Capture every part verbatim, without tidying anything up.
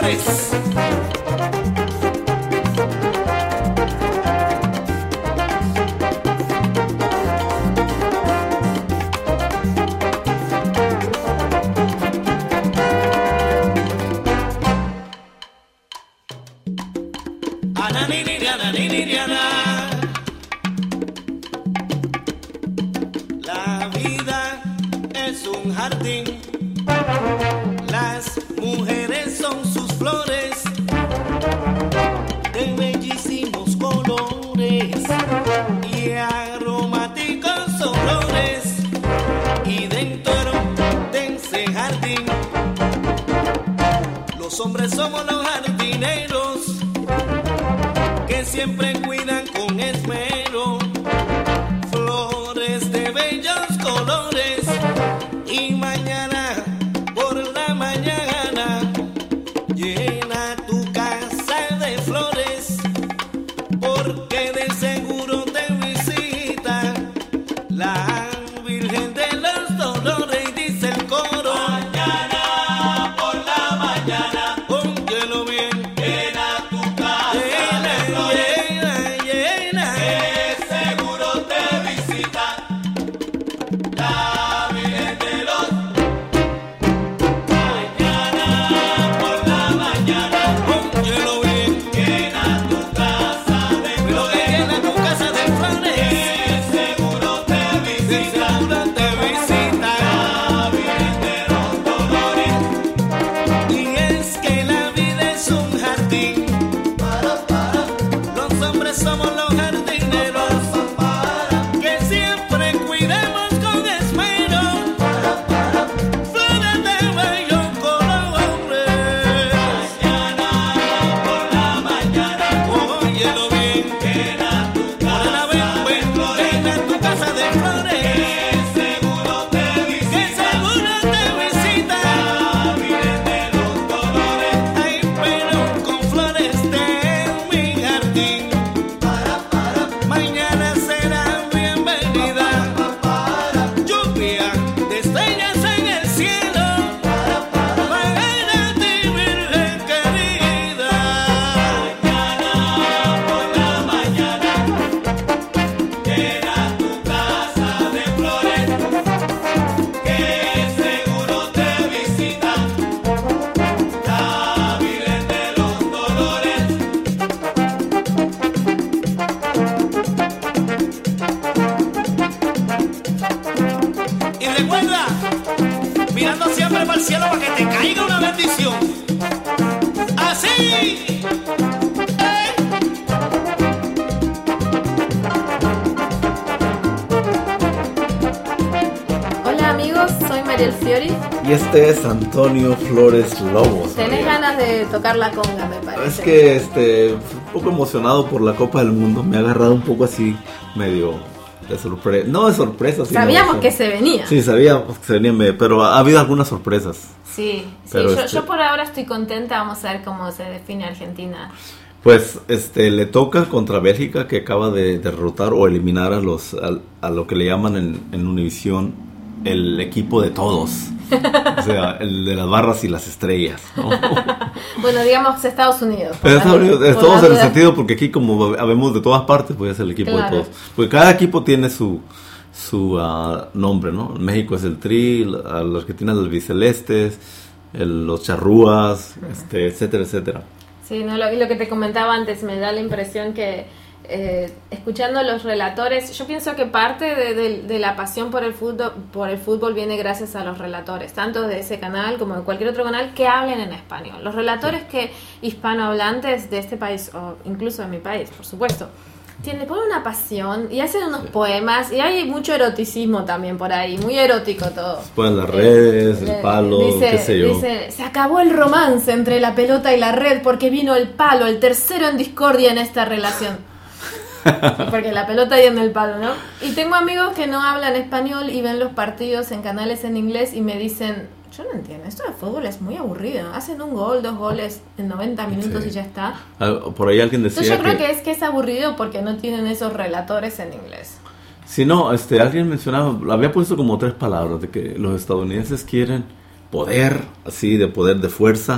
Flores. La vida es un jardín, las mujeres son sus flores de bellísimos colores y aromáticos olores, y dentro de ese jardín los hombres somos los jardineros que siempre cuidan con esmero flores de bellos colores, y mañana por la mañana llena tu casa de flores, porque de seguro te visita la Virgen de los Dolores, y dice el coro: mañana por la mañana, óyelo bien, llena tu casa de flores, llena, llena, que seguro te visita la Virgen de los. Mañana por la mañana, óyelo bien, llena tu casa de flores, llena tu casa de flores, que seguro te visita, seguro te visita la Virgen de los Dolores. Y es que la vida es un jardín, para, para, los hombres somos los jardineros, para, que siempre cuidemos con esmero flores de bellos colores. Mañana por la mañana, óyelo bien, llena tu casa de flores, llena tu casa de flores, que seguro te visita, que seguro te visita la Virgen de los Dolores. Ay, pero con flores de mi jardín, para, para, mañana será bienvenida, para, lluvia de estrellas en el cielo, para, para, para ti, Virgen querida. Mañana por la mañana, llena tu casa de flores, que seguro te visita la Virgen de los Dolores. Y recuerda, mirando siempre para el cielo para que te caiga una bendición. Así. ¡Ey! Hola amigos, soy Mariel Fiori. Y este es Antonio Flores Lobos. Tenés ganas de tocar la conga, me parece. Es que este, un poco emocionado por la Copa del Mundo. Me ha agarrado un poco así, medio de sorpresa. No de sorpresa, sino Sabíamos de- que se venía. Sí, sabíamos que se venía, me- pero ha habido algunas sorpresas. Sí, sí, Pero yo, este- yo por ahora estoy contenta. Vamos a ver cómo se define Argentina. Pues este le toca contra Bélgica, que acaba de derrotar o eliminar a los a, a lo que le llaman en, en Univisión el equipo de todos. O sea, el de las barras y las estrellas, ¿no? Bueno, digamos Estados Unidos. por Pero la Estados duda, Unidos, es por todos la en el duda. sentido, porque aquí como habemos de todas partes, pues es el equipo Claro. de todos. Porque cada equipo tiene su su ah, nombre, ¿no? México es el Tri, la- los que tienen los albicelestes, el- los charrúas, este, etcétera, etcétera. Sí, no, lo, y lo que te comentaba antes, me da la impresión que eh, escuchando a los relatores, yo pienso que parte de, de- de la pasión por el fútbol, por el fútbol viene gracias a los relatores, tanto de ese canal como de cualquier otro canal que hablen en español. Los relatores que hispanohablantes de este país, o incluso de mi país, por supuesto, tienen, ponen una pasión y hacen unos poemas, y hay mucho eroticismo también por ahí, muy erótico todo. Pues las redes, el Eh, palo, dice, qué sé yo. dice, se acabó el romance entre la pelota y la red porque vino el palo, el tercero en discordia en esta relación. Porque la pelota y en el palo, ¿no? Y tengo amigos que no hablan español y ven los partidos en canales en inglés y me dicen, yo no entiendo, esto de fútbol es muy aburrido. Hacen un gol, dos goles en noventa minutos Sí. y ya está. Ah, por ahí alguien decía Entonces yo creo que, que es que es aburrido porque no tienen esos relatores en inglés. si no, este, alguien mencionaba, había puesto como tres palabras de que los estadounidenses quieren poder, así, de poder, de fuerza,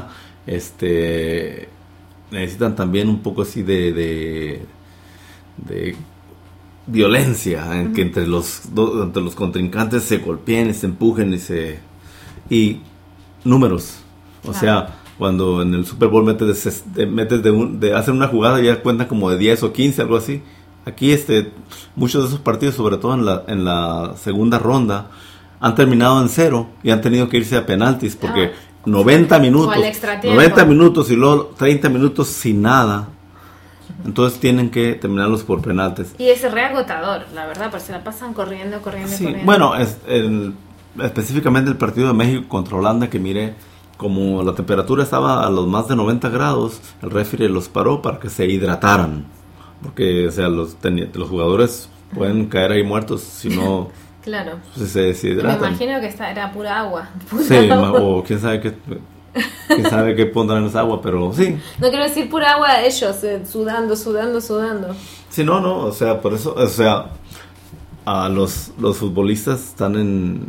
este necesitan también un poco así de de, de violencia, en que entre los do, entre los contrincantes se golpeen y se empujen y se y números, o ah. sea, cuando en el Super Bowl metes de, metes de, un, de hacer una jugada ya cuentan como de diez o quince, algo así. Aquí este muchos de esos partidos, sobre todo en la en la segunda ronda, han terminado en cero y han tenido que irse a penaltis porque ah. noventa minutos, noventa minutos y luego treinta minutos sin nada. Entonces tienen que terminarlos por penaltis. Y es re agotador, la verdad, porque se la pasan corriendo, corriendo, sí, corriendo. Bueno, es el, específicamente el partido de México contra Holanda que miré, como la temperatura estaba a los más de noventa grados, el referee los paró para que se hidrataran. Porque, o sea, los, ten, los jugadores pueden caer ahí muertos si no... Claro. Si se deshidratan. Me imagino que esta era pura agua. Pura sí, agua. O quién sabe qué... quién sabe qué pondrán en esa agua, pero sí. No quiero decir pura agua de ellos, eh, sudando, sudando, sudando. Sí, no, no, o sea, por eso, o sea, a los, los futbolistas están en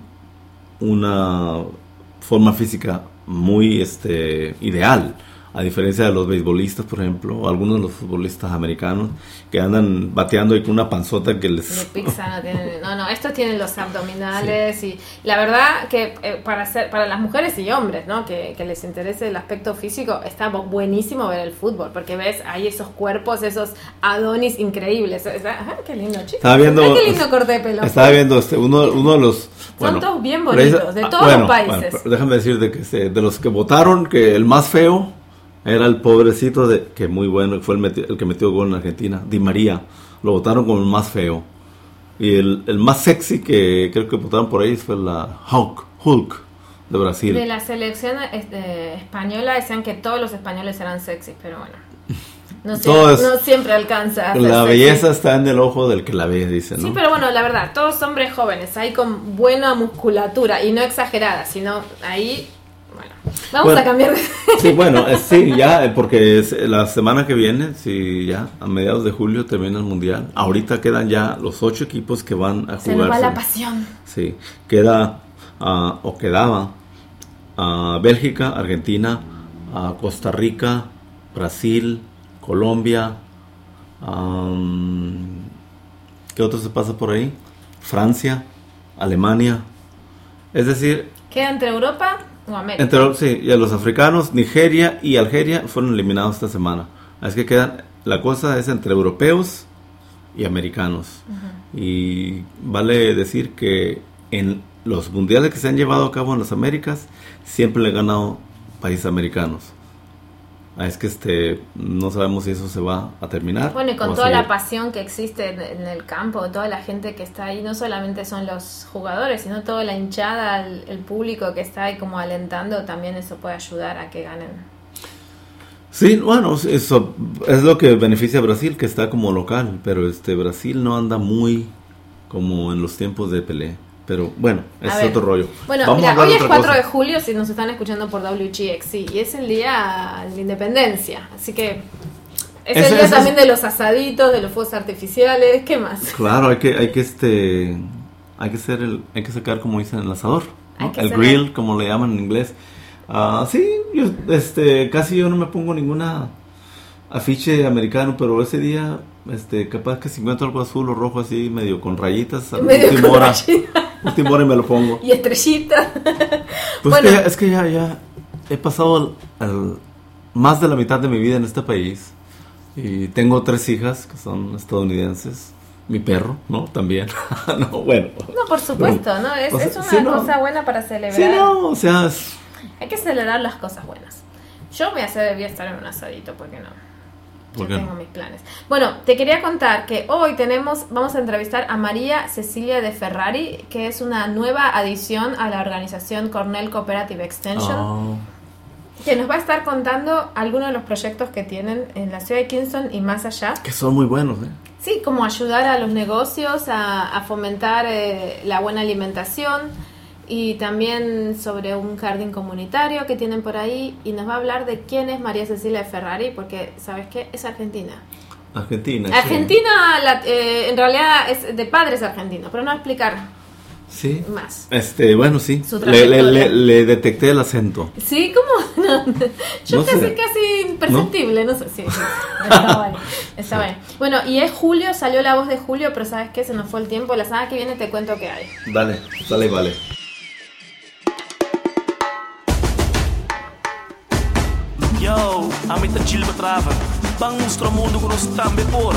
una forma física muy este ideal, a diferencia de los beisbolistas, por ejemplo, algunos de los futbolistas americanos que andan bateando y con una panzota que les... De pizza no tienen, no, no, estos tienen los abdominales sí. Y la verdad que eh, para hacer, para las mujeres y hombres, ¿no? Que, que les interese el aspecto físico, está buenísimo ver el fútbol, porque ves ahí esos cuerpos, esos Adonis increíbles. Ah, qué lindo, chicos. Estaba viendo, ah, qué lindo corte de pelo. Estaba viendo este, uno, uno de los... Bueno, son todos bien bonitos, de todos bueno, los países. Bueno, déjame decir de que se, de los que votaron, que el más feo era el pobrecito de que muy bueno, fue el, meti, el que metió gol en Argentina, Di María. Lo votaron como el más feo. Y el, el más sexy que creo que votaron por ahí fue la Hulk, Hulk de Brasil. De la selección este, española decían que todos los españoles eran sexy, pero bueno. No, siempre, no siempre alcanza a ser la sexy. Belleza está en el ojo del que la ve, dicen, ¿no? Sí, pero bueno, la verdad, todos hombres jóvenes, ahí con buena musculatura y no exagerada, sino ahí... Bueno, vamos bueno, a cambiar de... Sí, bueno, eh, sí, ya, porque es, la semana que viene, sí, ya, a mediados de julio termina el Mundial. Ahorita quedan ya los ocho equipos que van a jugar. Se nos va la pasión. Sí, queda, uh, o quedaba, uh, Bélgica, Argentina, uh, Costa Rica, Brasil, Colombia, um, ¿qué otro se pasa por ahí? Francia, Alemania, es decir... ¿Queda entre Europa o América? Entre, sí, y a los africanos, Nigeria y Algeria fueron eliminados esta semana. Así que quedan, la cosa es entre europeos y americanos. Uh-huh. Y vale decir que en los mundiales que se han llevado a cabo en las Américas, siempre le han ganado países americanos. Es que este no sabemos si eso se va a terminar. Bueno, y con toda la pasión que existe en, en el campo, toda la gente que está ahí, no solamente son los jugadores, sino toda la hinchada, el, el público que está ahí como alentando, también eso puede ayudar a que ganen. Sí, bueno, eso es lo que beneficia a Brasil, que está como local, pero este Brasil no anda muy como en los tiempos de Pelé. Pero bueno, ese es otro rollo. Bueno, Vamos mira, hoy es cuatro cosa. de julio, si nos están escuchando por W G X C, y es el día de la independencia. Así que es ese, el día también es... de los asaditos, de los fuegos artificiales, ¿qué más? Claro, hay que, hay que este, hay que hacer el, hay que sacar como dicen el asador, ¿no? El cenar. Grill, como le llaman en inglés. Uh, sí, yo, este, casi yo no me pongo ninguna afiche americano, pero ese día, este, capaz que si encuentro algo azul o rojo así, medio con rayitas, a medio última con hora. Rayita. Última hora y me lo pongo. Y estrellita. Pues bueno. que ya, es que ya, ya he pasado el, el, más de la mitad de mi vida en este país. Y tengo tres hijas que son estadounidenses. Mi perro, ¿no? También. no, bueno. No, por supuesto, ¿no? Es, o sea, es una sí, cosa no. buena para celebrar. Sí, no, o sea... Es... Hay que celebrar las cosas buenas. Yo me hace debía estar en un asadito, ¿por qué no? Yo tengo no? mis planes. Bueno, te quería contar que hoy tenemos, vamos a entrevistar a María Cecilia de Ferrari, que es una nueva adición a la organización Cornell Cooperative Extension, oh. que nos va a estar contando algunos de los proyectos que tienen en la ciudad de Kingston y más allá. Que son muy buenos, ¿eh? Sí, como ayudar a los negocios a, a fomentar eh, la buena alimentación, y también sobre un jardín comunitario que tienen por ahí, y nos va a hablar de quién es María Cecilia de Ferrari, porque ¿sabes qué? Es argentina. Argentina. Argentina, sí. la, eh, en realidad es de padres argentinos, pero no va a explicar Sí. más. Este, bueno, sí. Su Le, le, trayectoria. le, le detecté el acento. Sí, como no, yo No casi sé. casi imperceptible, no, sé, sí, sí, estaba bien, estaba bien. Bueno, y es Julio, salió la voz de Julio, pero ¿sabes qué? Se nos fue el tiempo, la semana que viene te cuento qué hay. Dale, dale, vale. Yo, amita chill betrava. Bang nostro mundo con nos tambe por.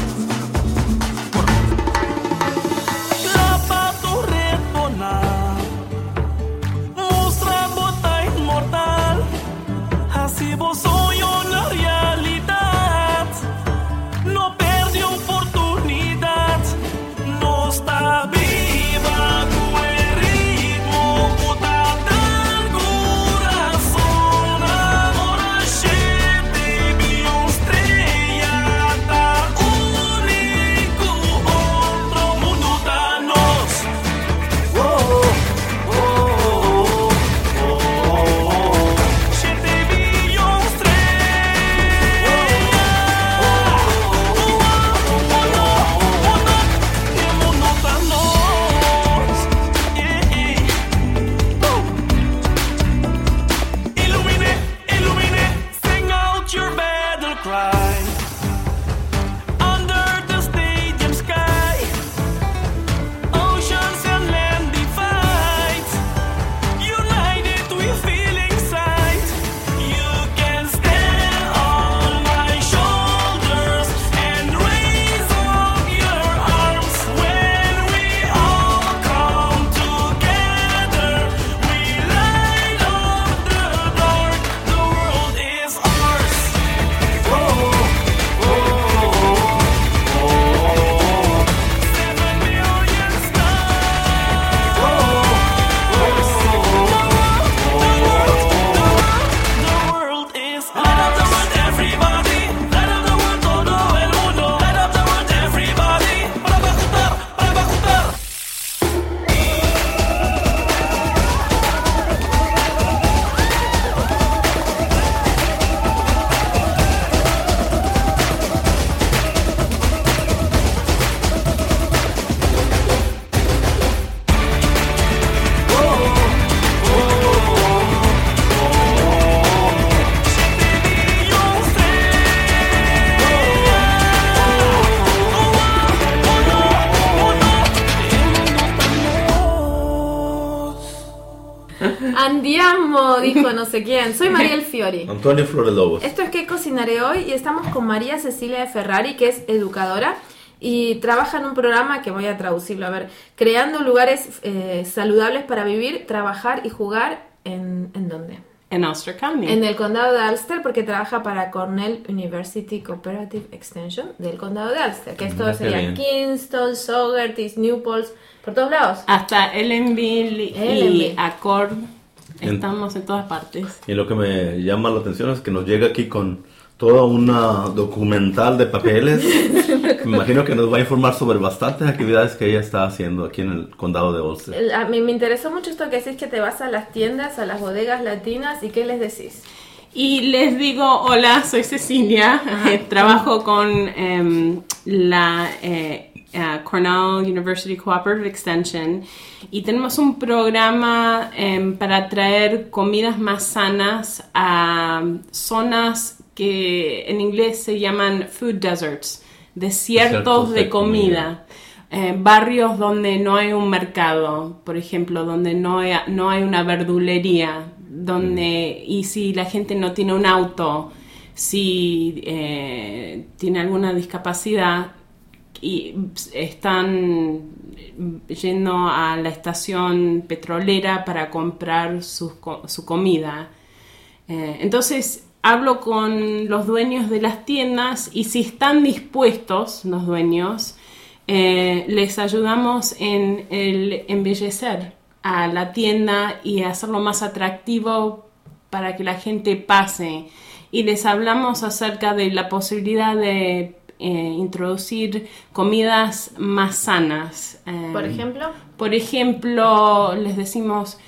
Clapa tu retornar. Mostra bota inmortal. Así vos soy una realidad. No perde oportunidad. No está viva tu ritmo. Puta del corazón. Ahora siete mil estrellas. Único otro mundo danos. Oh, oh, oh, oh, oh. Siete mil estrellas. Oh, oh, oh, oh. El mundo danos. Yeah, yeah. Oh. Illumine, illumine, sing out your battle cry. Under the stadium sky, oceans and land divide. United we feel inside. You can stand on my shoulders and raise up your arms when we all come together. We light up the dark. The world is ours. Oh, oh, oh, oh. Seven million stars. Oh, oh, the world is ours. Light up the world, everybody. Light up the world, todo el mundo. Light up the world, everybody. Para bajutar, para bajutar. Andiamo, dijo no sé quién. Soy Mariel Fiori. Antonio Florelobos. Esto es ¿Qué cocinaré hoy? Y estamos con María Cecilia de Ferrari, que es educadora y trabaja en un programa que voy a traducirlo, a ver, creando lugares eh, saludables para vivir, trabajar y jugar en, ¿en dónde? En Ulster County. En el condado de Ulster, porque trabaja para Cornell University Cooperative Extension del condado de Ulster, que esto Mira qué sería bien. Kingston, Saugerties, Newport, por todos lados. Hasta Ellenville y Ellenville. Accord. En- Estamos en todas partes. Y lo que me llama la atención es que nos llega aquí con toda una documental de papeles. Me imagino que nos va a informar sobre bastantes actividades que ella está haciendo aquí en el condado de Ulster. El- A mí me interesó mucho esto que decís, que te vas a las tiendas, a las bodegas latinas, ¿y qué les decís? Y les digo, hola, soy Cecilia, eh, trabajo con em, la eh, eh, Cornell University Cooperative Extension y tenemos un programa em, para traer comidas más sanas a zonas que en inglés se llaman food deserts, desiertos Desiertos de de comida. Eh, barrios donde no hay un mercado, por ejemplo, donde no hay, no hay una verdulería, donde y si la gente no tiene un auto, si eh, tiene alguna discapacidad y están yendo a la estación petrolera para comprar sus co- su comida. Eh, entonces hablo con los dueños de las tiendas y si están dispuestos los dueños, Eh, les ayudamos en el embellecer a la tienda y hacerlo más atractivo para que la gente pase. Y les hablamos acerca de la posibilidad de eh, introducir comidas más sanas. Eh, Por ejemplo, por ejemplo, les decimos,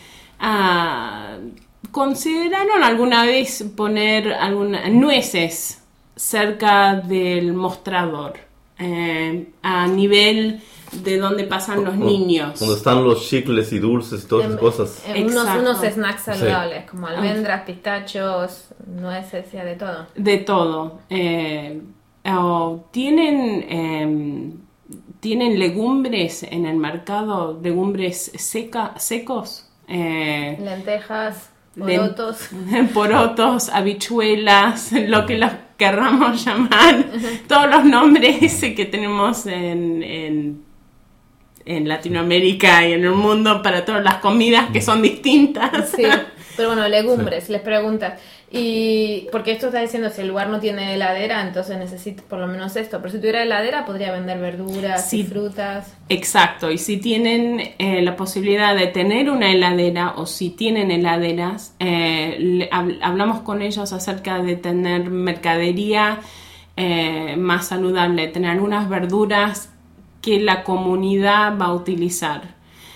ah, ¿consideraron alguna vez poner alguna, nueces cerca del mostrador? Eh, a nivel de donde pasan los Donde- niños. Donde están los chicles y dulces y todas En- esas cosas. en unos, Exacto. unos snacks saludables, como almendras, pistachos, nueces, y de todo. De todo. Eh, oh, tienen, eh, tienen legumbres en el mercado, legumbres seca, secos. Eh, Lentejas, len- porotos. porotos, habichuelas, lo que los querramos llamar, todos los nombres que tenemos en, en, en Latinoamérica y en el mundo para todas las comidas que son distintas. Sí, pero bueno, legumbres, les preguntas. Y porque esto está diciendo, si el lugar no tiene heladera, entonces necesito por lo menos esto. Pero si tuviera heladera, podría vender verduras Sí. y frutas. Exacto, y si tienen eh, la posibilidad de tener una heladera o si tienen heladeras, eh, le- hab- hablamos con ellos acerca de tener mercadería eh, más saludable, tener algunas verduras que la comunidad va a utilizar.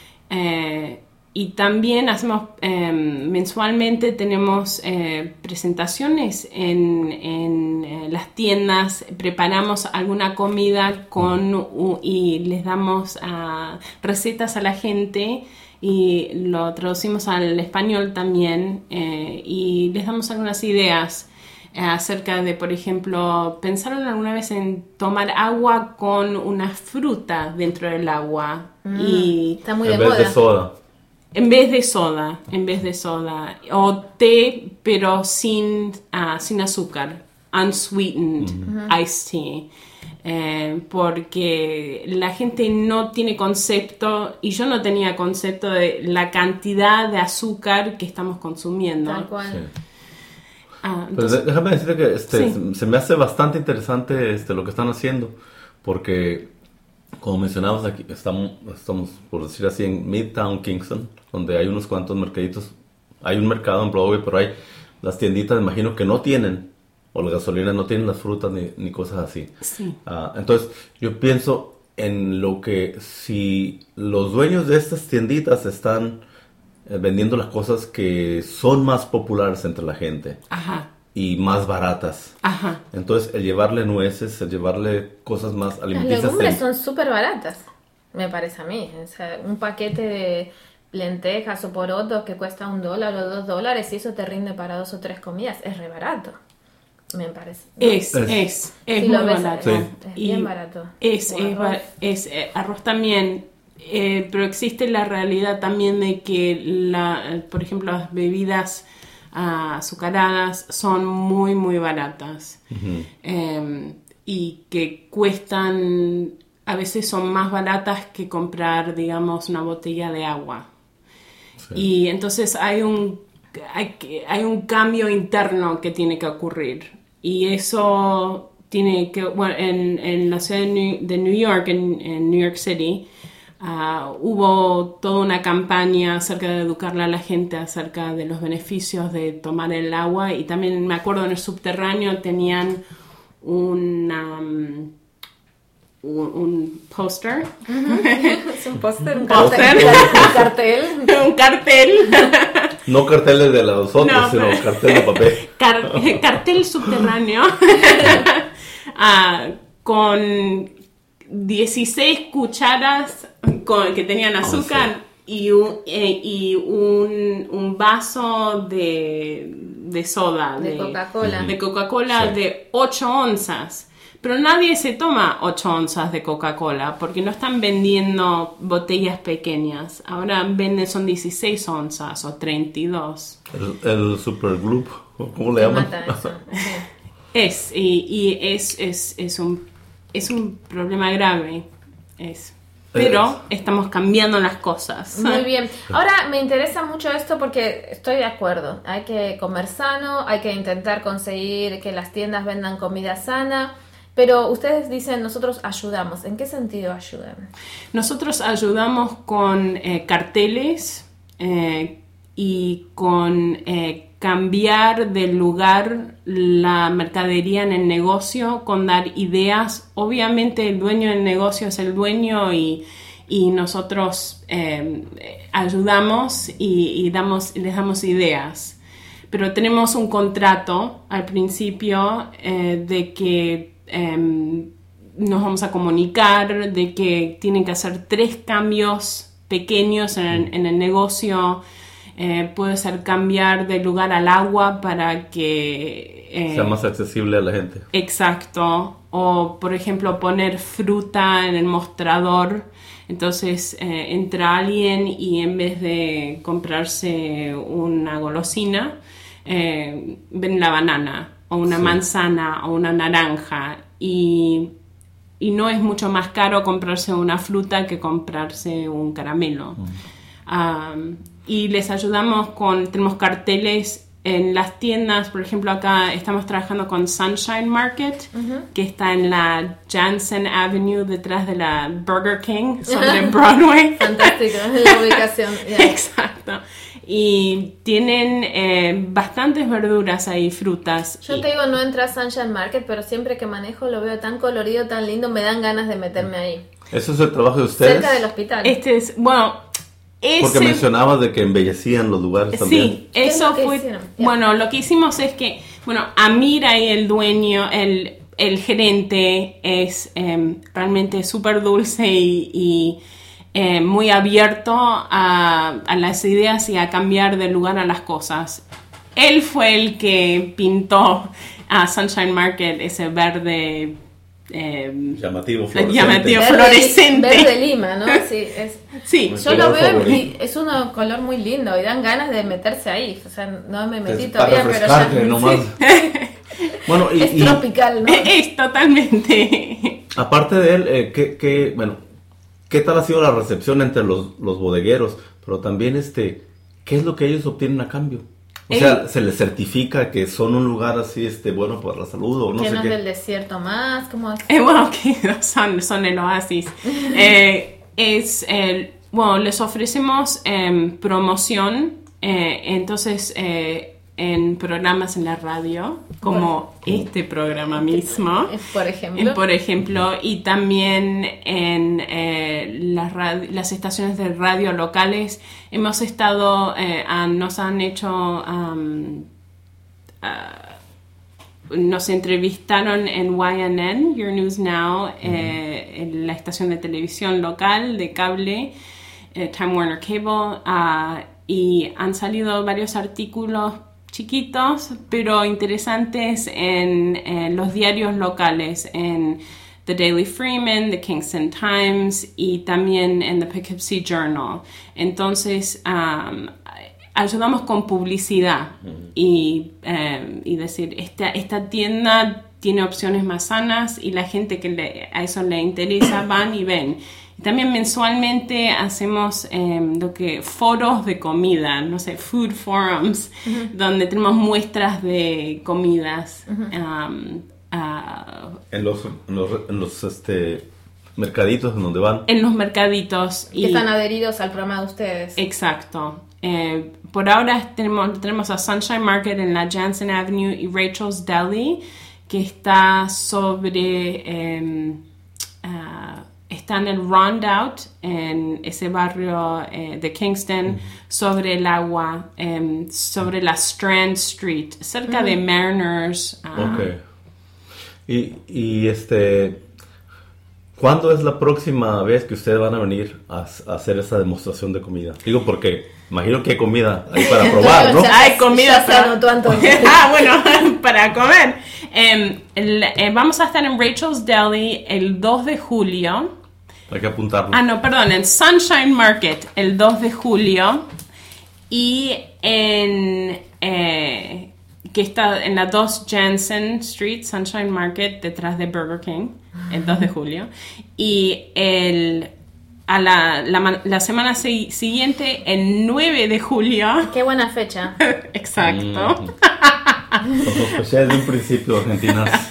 Eh, y también hacemos eh, mensualmente tenemos eh, presentaciones en, en eh, las tiendas, preparamos alguna comida con u- y les damos ah, recetas a la gente y lo traducimos al español también eh, y les damos algunas ideas eh, acerca de, por ejemplo, ¿pensaron alguna vez en tomar agua con una fruta dentro del agua? Y Está muy En de vez moda. de soda. en vez de soda, en vez de soda, o té, pero sin, ah, sin azúcar, unsweetened iced tea, Eh, porque la gente no tiene concepto, y yo no tenía concepto de la cantidad de azúcar que estamos consumiendo. Tal cual. Sí. Ah, Pues entonces, de- déjame decirte que este, Sí. se me hace bastante interesante este, lo que están haciendo, porque como mencionamos aquí, estamos, estamos por decir así en Midtown Kingston, donde hay unos cuantos mercaditos, hay un mercado en Broadway, pero hay las tienditas, me imagino que no tienen, o la gasolina no tienen las frutas ni, ni cosas así. sí. Ah, entonces yo pienso en lo que si los dueños de estas tienditas están eh, vendiendo las cosas que son más populares entre la gente Ajá, y más baratas. ajá. Entonces, el llevarle nueces, el llevarle cosas más Las alimenticias. legumbres en- son súper baratas, me parece a mí. O sea, un paquete de lentejas o porotos que cuesta un dólar o dos dólares y eso te rinde para dos o tres comidas, es re barato, me parece. Es, Es- es, es Si muy lo ves, barato. es, Sí. es Y bien barato. Es, O es, arroz. ba- es, eh, arroz también, eh, pero existe la realidad también de que, la, por ejemplo, las bebidas ah, azucaradas son muy, muy baratas. Eh, y que cuestan, a veces son más baratas que comprar, digamos, una botella de agua. Y entonces hay un, hay, que- hay un cambio interno que tiene que ocurrir. Y eso tiene que, bueno, en, en la ciudad de New, de New York, en, en New York City, ah, hubo toda una campaña acerca de educarle a la gente acerca de los beneficios de tomar el agua. Y también me acuerdo en el subterráneo tenían una, um, un, un póster. Es un póster, un Póster. cartel. Un cartel. un cartel. No carteles de los otros, No, sino pero- cartel de papel. Car- cartel subterráneo ah, con dieciséis cucharas con, que tenían azúcar y, un, eh, y un, un vaso de, de soda, De Coca-Cola. de Coca-Cola Sí. de ocho onzas. Pero nadie se toma ocho onzas de Coca-Cola porque no están vendiendo botellas pequeñas. Ahora venden, son dieciséis onzas o treinta y dos. El, el super glue, ¿cómo le Te llaman? mata eso. Sí. Es, y, y es, es, es, un, es un problema grave. Es. Pero estamos cambiando las cosas. Muy bien. Ahora me interesa mucho esto porque estoy de acuerdo. Hay que comer sano, hay que intentar conseguir que las tiendas vendan comida sana. Pero ustedes dicen, nosotros ayudamos. ¿En qué sentido ayudan? Nosotros ayudamos con eh, carteles eh, y con eh, cambiar de lugar la mercadería en el negocio, con dar ideas. Obviamente el dueño del negocio es el dueño y, y nosotros eh, ayudamos y, y damos, les damos ideas. Pero tenemos un contrato al principio eh, de que eh, nos vamos a comunicar de que tienen que hacer tres cambios pequeños en, en el negocio. Eh, puede ser cambiar de lugar al agua para que eh, sea más accesible a la gente. Exacto. O, por ejemplo, poner fruta en el mostrador. Entonces eh, entra alguien y en vez de comprarse una golosina, eh, ven la banana o una sí. manzana o una naranja. Y, y no es mucho más caro comprarse una fruta que comprarse un caramelo. Mm. Um, y les ayudamos con, tenemos carteles en las tiendas, por ejemplo acá estamos trabajando con Sunshine Market, uh-huh. que está en la Jansen Avenue detrás de la Burger King sobre Broadway. Fantástico, la ubicación. Yeah. Exacto. Y tienen eh, bastantes verduras ahí, frutas. Yo y... te digo, no entré a Sunshine Market, pero siempre que manejo lo veo tan colorido, tan lindo, me dan ganas de meterme ahí. ¿Eso es el trabajo de ustedes? Cerca del hospital. Este es, bueno... Ese... Porque mencionabas de que embellecían los lugares también. Sí, eso fue... Yeah. Bueno, lo que hicimos es que... Bueno, Amir ahí, el dueño, el, el gerente, es eh, realmente súper dulce y, y eh, muy abierto a, a las ideas y a cambiar de lugar a las cosas. Él fue el que pintó a Sunshine Market ese verde... Eh, llamativo fluorescente. Llamativo verde, fluorescente. Verde lima, ¿no? Sí, es, sí. Yo lo veo y es un color muy lindo y dan ganas de meterse ahí. O sea, no me metí es todavía, pero ya... Nomás. Sí. Bueno, y, es y, tropical, ¿no? Es totalmente. Aparte de él, eh, ¿qué, qué, bueno, ¿qué tal ha sido la recepción entre los, los bodegueros? Pero también, este, ¿qué es lo que ellos obtienen a cambio? O sea, ¿se les certifica que son un lugar así este bueno para la salud o no que sé no qué? es del desierto más, ¿cómo es? Eh, bueno, que son, son el oasis. eh, es el, bueno, les ofrecemos eh, promoción, eh, entonces eh, en programas en la radio, como bueno, este programa mismo, por ejemplo, por ejemplo, y también en eh, las, radi- las estaciones de radio locales. Hemos estado, eh, um, nos han hecho, um, uh, nos entrevistaron en Y N N, Your News Now, eh, en la estación de televisión local de cable, eh, Time Warner Cable, uh, y han salido varios artículos chiquitos, pero interesantes en, en los diarios locales, en The Daily Freeman, The Kingston Times y también en The Poughkeepsie Journal. Entonces, um, ayudamos con publicidad uh-huh. y, um, y decir, esta, esta tienda tiene opciones más sanas y la gente que le, a eso le interesa van y ven. También mensualmente hacemos eh, lo que foros de comida, no sé, food forums, uh-huh. donde tenemos muestras de comidas. Uh-huh. Um, uh, en los, en los, en los este, mercaditos en donde van. En los mercaditos. Que y, están adheridos al programa de ustedes. Exacto. Eh, por ahora tenemos, tenemos a Sunshine Market en la Jansen Avenue y Rachel's Deli, que está sobre... Eh, uh, está en el Rondout, en ese barrio eh, de Kingston, mm. sobre el agua, eh, sobre la Strand Street, cerca mm. de Mariners. Uh, ok. Y, y este, ¿cuándo es la próxima vez que ustedes van a venir a, a hacer esa demostración de comida? Digo porque imagino que hay comida ahí para probar, ¿no? Hay comida ya para... se anotó entonces. Ah, bueno, para comer. Eh, el, eh, vamos a estar en Rachel's Deli el dos de julio. Hay que apuntarlo. Ah, no, perdón, en Sunshine Market el dos de julio y en eh, que está en la dos Jansen Street, Sunshine Market, detrás de Burger King, el dos de julio. Y el a la, la, la semana si, siguiente, el nueve de julio. Qué buena fecha. Exacto. Mm. Los sospeché desde un principio, argentinas.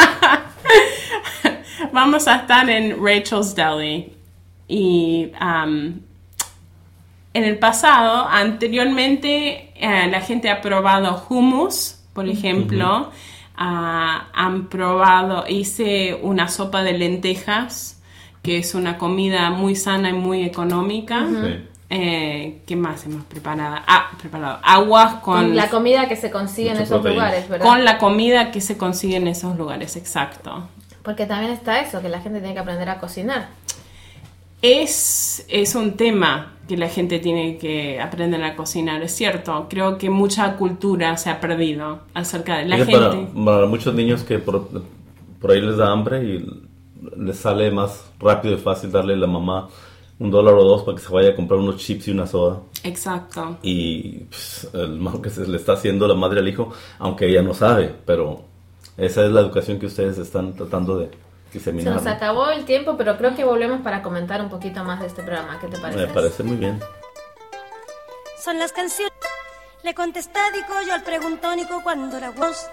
Vamos a estar en Rachel's Deli y um, en el pasado, anteriormente, eh, la gente ha probado hummus, por ejemplo. Uh-huh. Uh, han probado, hice una sopa de lentejas, que es una comida muy sana y muy económica. Uh-huh. Sí. Eh, ¿Qué más hemos preparado? Ah, preparado aguas con... Con la comida que se consigue en esos proteína. lugares, ¿verdad? Con la comida que se consigue en esos lugares, exacto. Porque también está eso, que la gente tiene que aprender a cocinar. Es, es un tema que la gente tiene que aprender a cocinar, es cierto. Creo que mucha cultura se ha perdido acerca de la Oye, gente. Para, para muchos niños que por, por ahí les da hambre y les sale más rápido y fácil darle a la mamá un dólar o dos para que se vaya a comprar unos chips y una soda. Exacto. Y pues, el mal que se le está haciendo la madre al hijo, aunque ella no sabe, pero esa es la educación que ustedes están tratando de diseminar. Se nos ¿no? acabó el tiempo, pero creo que volvemos para comentar un poquito más de este programa. ¿Qué te parece? Me parece muy bien. Son las canciones. Le contestádico yo al preguntónico cuando era voz.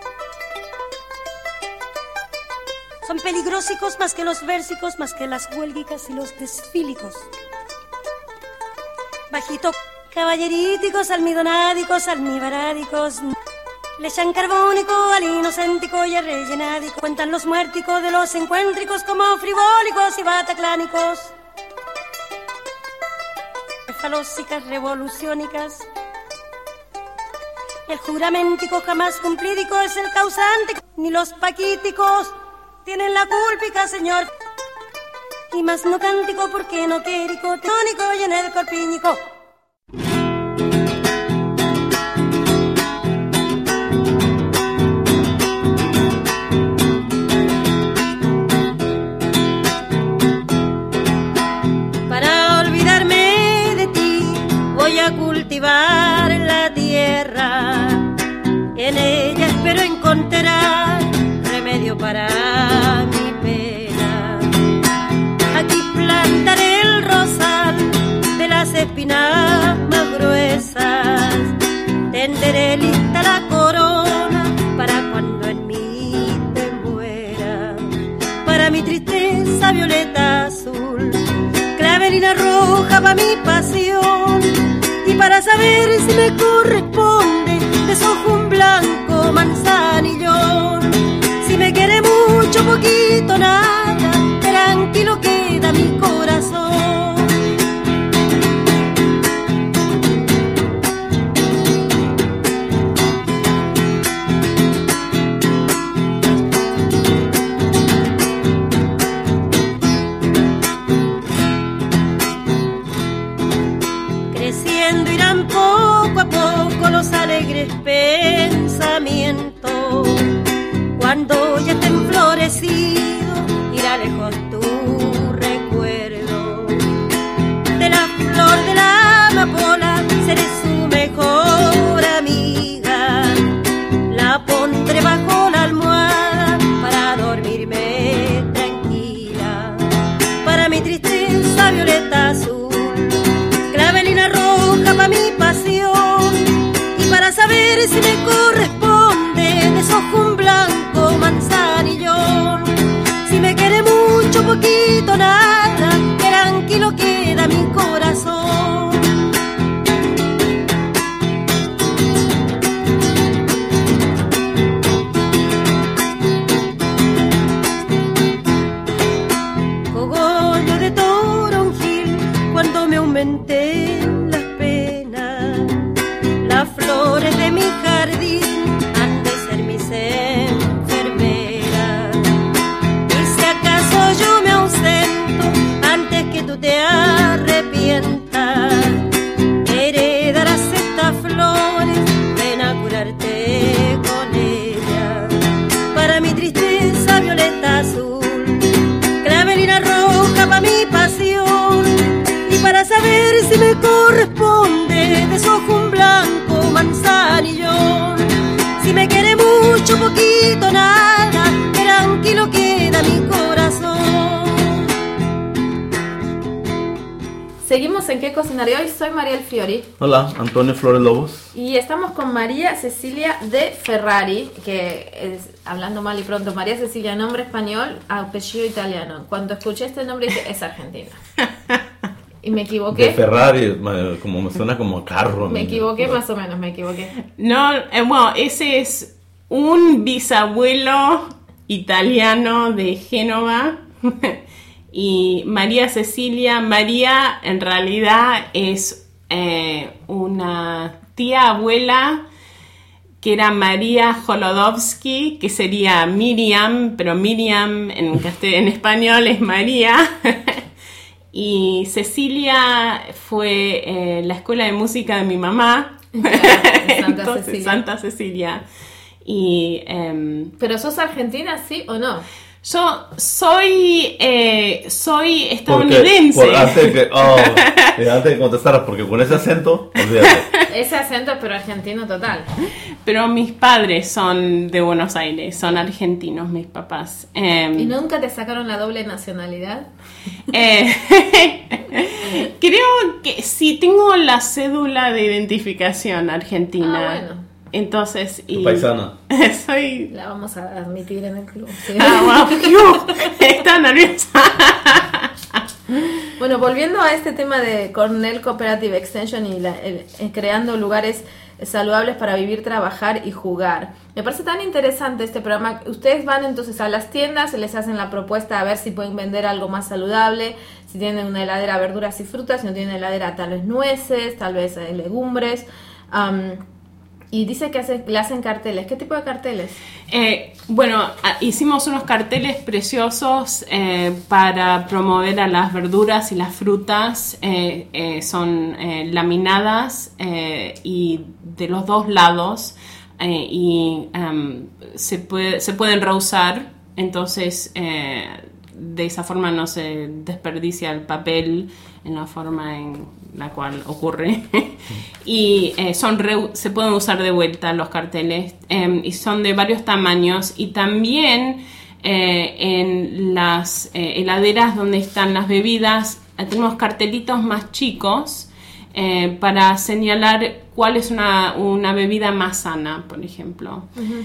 Son peligrosicos más que los versicos, más que las huélgicas y los desfílicos. Bajito, caballeríticos, almidonádicos, almibarádicos. Le echan carbónico al inocéntico y al rellenádico. Cuentan los muérticos de los encuéntricos como frivólicos y bataclánicos. Falósicas, revoluciónicas. El juramentico jamás cumplídico es el causante. Ni los paquíticos tienen la cúlpica, señor. Y más no cántico porque no quérico, tónico y en el corpiñico. Para olvidarme de ti voy a cultivar la tierra. En ella espero encontrar remedio para mi pena. Aquí plantaré el rosal de las espinas más gruesas. Tenderé lista la corona para cuando en mí te muera. Para mi tristeza violeta azul, clavelina roja para mi pasión. Y para saber si me corresponde, desojo un blanco manzanillón. Si me quiere mucho, poquito, nada, tranquilo queda mi corazón. Creciendo irán poco a poco los alegres pensamientos. Cuando ya estén florecidos, irá lejos tu recuerdo. De la flor de la amapola seré su mejor amiga. La pondré bajo la almohada para dormirme tranquila. Para mi tristeza violeta azul, clavelina roja para mi pasión. Y para saber si me corresponde, desojo un blanco manzanillón. Si me quiere mucho, poquito, nada, tranquilo queda mi corazón. Cogollo de toronjil, cuando me aumenten las penas, las flores de mi jardín han de ser mis enfermeras. Y si acaso yo me ausento antes que tú te arrepientas, heredarás estas flores, ven a curarte con ellas. Para mi tristeza violeta azul, clavelina roja para mi pasión. Y para saber si me corresponde, desojo un blanco manzanillón. Si me quiere mucho, poquito, nada, tranquilo queda mi corazón. Seguimos en ¿Qué cocinar? Hoy soy Mariel Fiori Hola, Antonio Flores Lobos. y estamos con María Cecilia de Ferrari, que es, hablando mal y pronto, María Cecilia, nombre español, apellido italiano. Cuando escuché este nombre dije, es argentina. Y me equivoqué. De Ferrari, ma- como me suena como carro. Me ¿no? equivoqué más o menos, me equivoqué. No, eh, bueno, ese es un bisabuelo italiano de Génova. Y María Cecilia, María en realidad es eh, una tía abuela que era María Jolodowski, que sería Miriam, pero Miriam en, castell- en español es María. Y Cecilia fue eh, la escuela de música de mi mamá. Claro, Santa Entonces, Cecilia. Santa Cecilia. Y em, ¿Pero sos argentina, sí o no? yo soy eh, soy Porque, estadounidense. por, antes, que, oh, eh, antes de contestar, porque con ese acento, olvídate. Ese acento, pero argentino total. Pero mis padres son de Buenos Aires, son argentinos mis papás. Em, ¿Y nunca te sacaron la doble nacionalidad? Eh, creo que sí tengo la cédula de identificación argentina. Ah, bueno. Entonces, y Tu paisana. soy. La vamos a admitir en el club. ¿sí? Ah, wow, Dios, está nerviosa. Bueno, volviendo a este tema de Cornell Cooperative Extension y la- el- el creando lugares saludables para vivir, trabajar y jugar. Me parece tan interesante este programa. Ustedes van entonces a las tiendas, les hacen la propuesta a ver si pueden vender algo más saludable, si tienen una heladera verduras y frutas, si no tienen heladera tal vez nueces, tal vez eh, legumbres. Am, y dice que hace- le hacen carteles. ¿Qué tipo de carteles? Eh, bueno, a- hicimos unos carteles preciosos eh, para promover a las verduras y las frutas. Eh, eh, son eh, laminadas eh, y de los dos lados eh, y em, se, puede, se pueden reusar. Entonces, eh, de esa forma no se desperdicia el papel en la forma en la cual ocurre. Y eh, son reu- se pueden usar de vuelta los carteles eh, y son de varios tamaños. Y también eh, en las eh, heladeras donde están las bebidas eh, tenemos cartelitos más chicos eh, para señalar cuál es una, una bebida más sana, por ejemplo.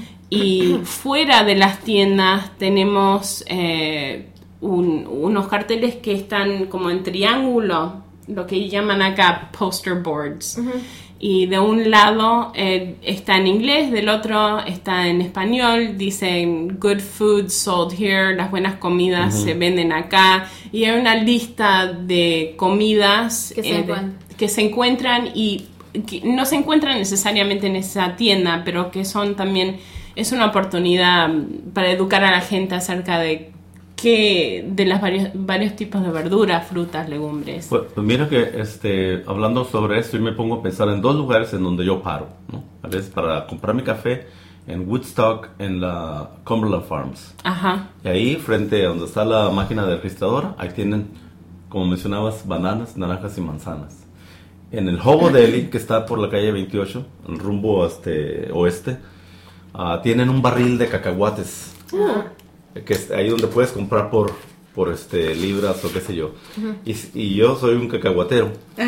Y fuera de las tiendas tenemos eh, un- unos carteles que están como en triángulo, lo que llaman acá poster boards. Y de un lado eh, está en inglés, del otro está en español. Dicen good food sold here, las buenas comidas se venden acá. Y hay una lista de comidas Que se eh, de- encuentran. que se encuentran y que no se encuentran necesariamente en esa tienda, pero que son también, es una oportunidad mm, para educar a la gente acerca de qué, de las varios, varios tipos de verduras, frutas, legumbres. Pues, pues mira que este, hablando sobre esto, yo me pongo a pensar en dos lugares en donde yo paro, ¿no? A veces para comprar mi café en Woodstock, en la Cumberland Farms. Ajá. Y ahí, frente a donde está la máquina de registradora, ahí tienen, como mencionabas, bananas, naranjas y manzanas. En el Hobo Deli, que está por la calle veintiocho, en rumbo este, oeste, ah, tienen un barril de cacahuates. Que es ahí donde puedes comprar por, por este, libras o qué sé yo. y, y yo soy un cacahuatero.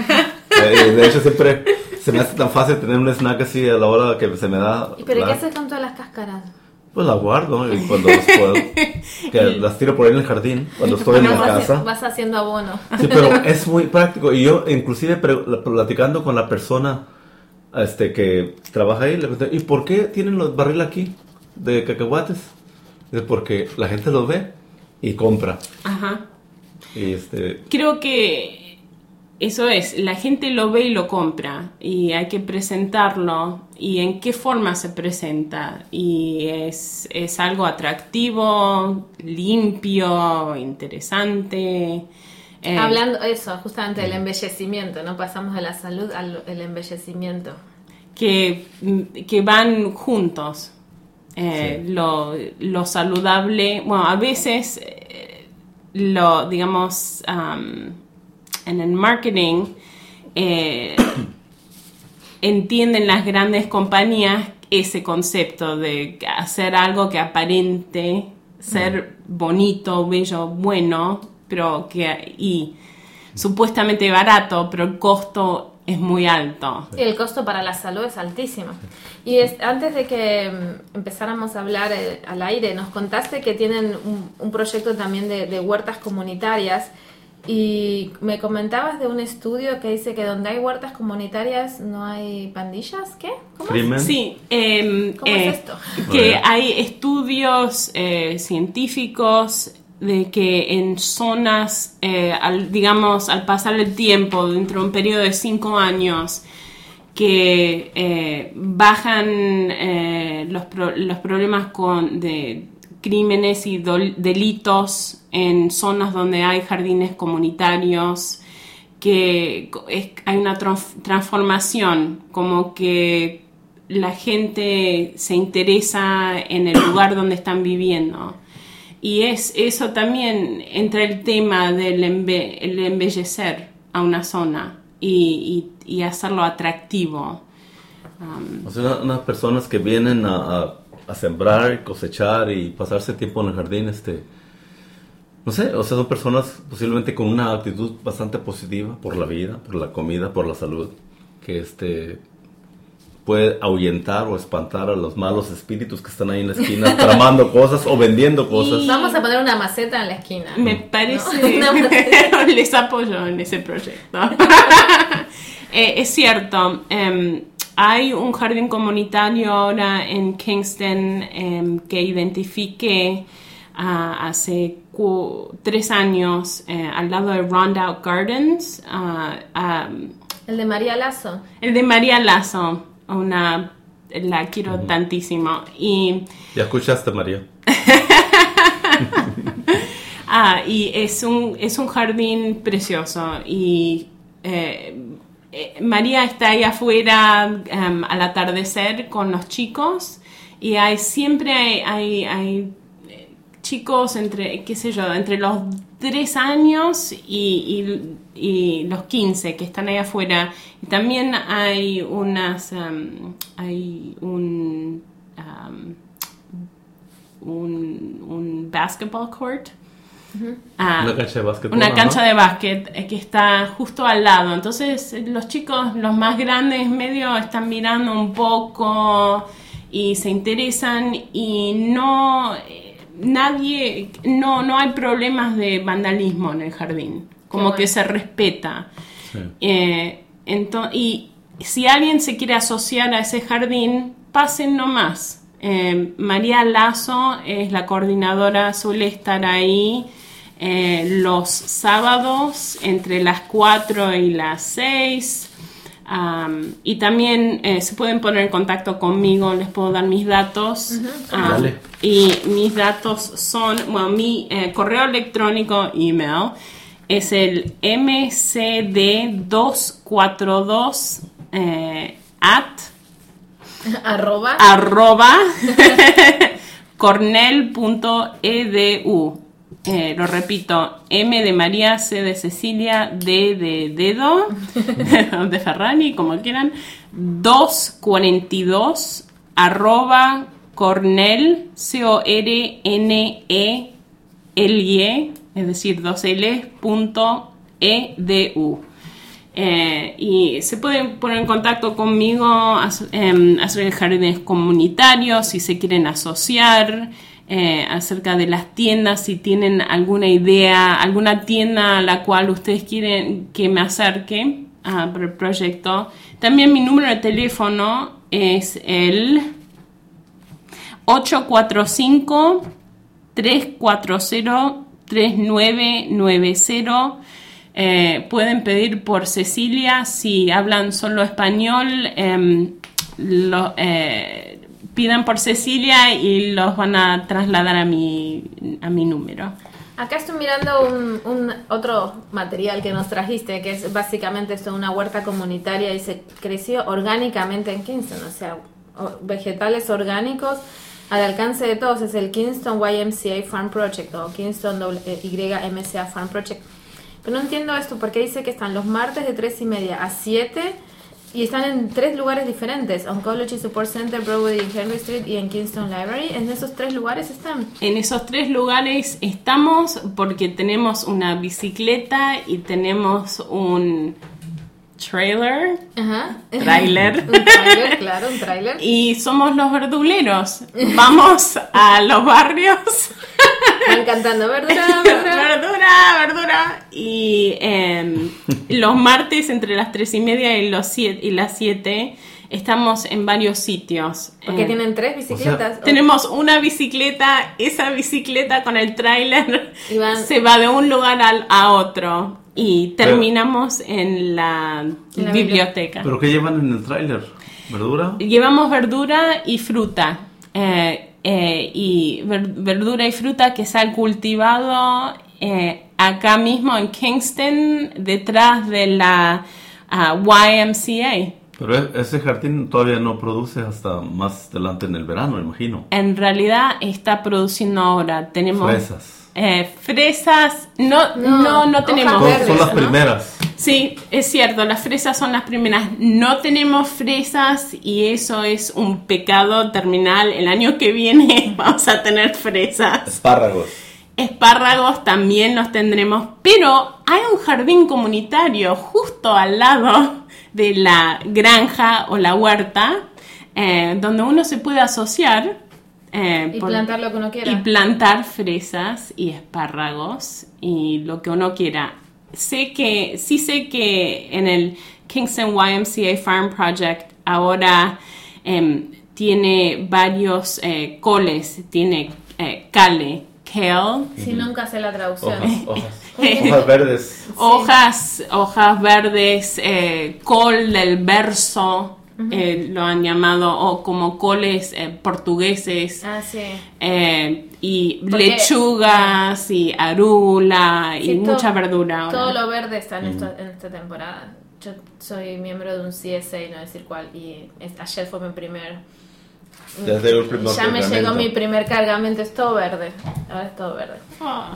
Eh, de hecho, siempre se me hace tan fácil tener un snack así a la hora que se me da. ¿Y pero la- qué haces con todas las cáscaras? Pues la guardo y cuando las puedo, que las tiro por ahí en el jardín, cuando estoy en la vas, casa. vas haciendo abono. Sí, pero es muy práctico. Y yo, inclusive, pre- platicando con la persona este, que trabaja ahí, le pregunté, ¿y por qué tienen los barril aquí de cacahuates? Es porque la gente los ve y compra. Ajá. Y este, Creo que eso es, la gente lo ve y lo compra y hay que presentarlo y en qué forma se presenta y es, es algo atractivo, limpio, interesante. Eh, Hablando eso, justamente del embellecimiento, ¿no? Pasamos de la salud al el embellecimiento. que, que van juntos. Eh, Sí. lo, lo saludable, bueno, a veces eh, lo, digamos, um, en el marketing eh, entienden las grandes compañías ese concepto de hacer algo que aparente ser bonito, bello, bueno, pero que y supuestamente barato, pero el costo es muy alto. Y el costo para la salud es altísimo. Y es- antes de que mm, empezáramos a hablar eh, al aire, nos contaste que tienen un, un proyecto también de, de huertas comunitarias y me comentabas de un estudio que dice que donde hay huertas comunitarias no hay pandillas. ¿Qué? ¿Cómo es? crimen. Sí, eh, ¿Cómo eh, es esto? que Bueno. hay estudios eh, científicos de que en zonas, eh, al, digamos, al pasar el tiempo, dentro de un periodo de cinco años, que eh, bajan eh, los, pro, los problemas con, de crímenes y do, delitos en zonas donde hay jardines comunitarios, que es, hay una trans, transformación, como que la gente se interesa en el lugar donde están viviendo. Y es eso también entra el tema del embe, el embellecer a una zona y, y, y hacerlo atractivo. Um, o sea, unas personas que vienen a, a, a sembrar, cosechar y pasarse tiempo en el jardín, este, no sé, o sea, son personas posiblemente con una actitud bastante positiva por la vida, por la comida, por la salud, que este puede ahuyentar o espantar a los malos espíritus que están ahí en la esquina tramando cosas o vendiendo cosas. Y vamos a poner una maceta en la esquina. Me parece, ¿no? Les apoyo en ese proyecto. eh, es cierto, eh, hay un jardín comunitario ahora en Kingston eh, que identifiqué uh, hace cu- tres años eh, al lado de Rondout Gardens. Uh, um, el de María Lazo. El de María Lazo. Una, la quiero uh-huh. tantísimo. Y ya escuchaste, María. ah, y es un, es un jardín precioso. Y eh, eh, María está ahí afuera um, al atardecer con los chicos. Y hay siempre hay, hay, hay chicos entre, qué sé yo, entre los tres años y, y, y los quince que están ahí afuera. Y también hay unas, um, hay un, um, un, un basketball court. Uh-huh. Uh, una cancha de básquet. Una cancha ¿no? de básquet eh, que está justo al lado. Entonces los chicos, los más grandes, medio están mirando un poco y se interesan y no... Nadie, no, no hay problemas de vandalismo en el jardín, como bueno. que se respeta. Sí. Eh, ento- y si alguien se quiere asociar a ese jardín, pasen nomás. Eh, María Lazo es la coordinadora, suele estar ahí eh, los sábados entre las cuatro y las seis. Um, y también eh, se pueden poner en contacto conmigo, les puedo dar mis datos. Uh-huh. um, Dale. Y mis datos son, bueno, mi eh, correo electrónico, email, es el m c d doscientos cuarenta y dos eh, at arroba, arroba cornell punto e d u. Eh, lo repito, M de María, C de Cecilia, D de dedo, de Ferrari, como quieran, doscientos cuarenta y dos arroba cornell, C O R N E L Y, es decir, dos L, punto E D U. Eh, y se pueden poner en contacto conmigo, eh, hacer jardines comunitarios, si se quieren asociar. Eh, acerca de las tiendas, si tienen alguna idea, alguna tienda a la cual ustedes quieren que me acerque uh, por el proyecto. También mi número de teléfono es el ocho cuatro cinco, tres cuatro cero, tres nueve nueve cero. Eh, pueden pedir por Cecilia si hablan solo español. Eh, lo, eh, pidan por Cecilia y los van a trasladar a mi, a mi número. Acá estoy mirando un, un otro material que nos trajiste, que es básicamente esto, una huerta comunitaria y se creció orgánicamente en Kingston, o sea, vegetales orgánicos al alcance de todos. Es el Kingston Y M C A Farm Project o Kingston Y M C A Farm Project. Pero no entiendo esto, porque dice que están los martes de tres y media a siete y están en tres lugares diferentes: Oncology Support Center, Broadway y Henry Street, y en Kingston Library. ¿En esos tres lugares están? En esos tres lugares estamos porque tenemos una bicicleta y tenemos un trailer. Ajá. Trailer. Un trailer, claro, un trailer. Y somos los verduleros. Vamos a los barrios. Van cantando verdura, verdura. verdura, verdura. Y eh, los martes entre las tres y media y, los siete, y las siete estamos en varios sitios. Porque Eh, tienen tres bicicletas. o o- Tenemos una bicicleta, esa bicicleta con el tráiler Y van- se va de un lugar al, a otro y terminamos en la, En la biblioteca. ¿Pero qué llevan en el tráiler? ¿Verdura? Llevamos verdura y fruta. eh, eh, y ver- verdura y fruta que se ha cultivado eh, acá mismo en Kingston, detrás de la ah, Y M C A. Pero e- ese jardín todavía no produce hasta más adelante en el verano, imagino. En realidad está produciendo ahora. Tenemos Fresas. eh, fresas. No, No, no, no hojas tenemos. Son, verdes, son las ¿no? primeras. Sí, es cierto, las fresas son las primeras. No tenemos fresas y eso es un pecado terminal. El año que viene vamos a tener fresas. Espárragos. Espárragos también los tendremos, pero hay un jardín comunitario justo al lado de la granja o la huerta eh, donde uno se puede asociar eh, Y por- plantar lo que uno quiera. y plantar fresas y espárragos y lo que uno quiera. Sé que, sí sé que en el Kingston Y M C A Farm Project ahora em, tiene varios eh, coles, tiene eh, kale, kale, Si nunca sé la traducción. Hojas, hojas. Hojas verdes. hojas, hojas verdes, eh, col del verso, eh, lo han llamado, o como coles eh, portugueses. Ah, sí. Eh, y Porque- lechugas y arula y Sí, todo- mucha verdura ahora. Todo lo verde está en, esta, en esta temporada. Yo soy miembro de un C S A, no decir cuál, y es- ayer fue mi primer... Ya llegó el primer Ya me cargamento. llegó mi primer cargamento, es todo verde. Ahora es todo verde. Ah,